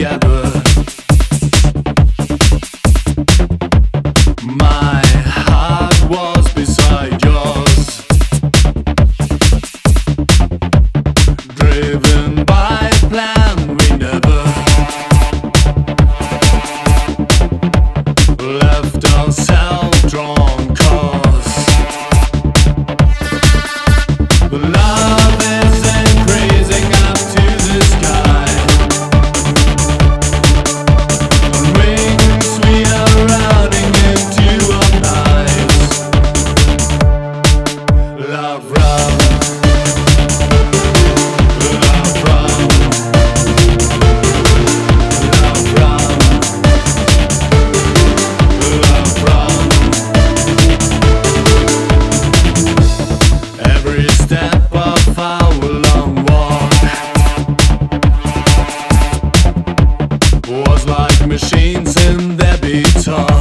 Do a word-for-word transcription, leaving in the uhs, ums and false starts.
together. My heart was beside yours, driven by a plan we never left ourselves drawn course. But love is increasing up to the sky, on wings we are running into our lives. Love run, love run, love run, love run. Every step of our long walk was like machines in their beat talk.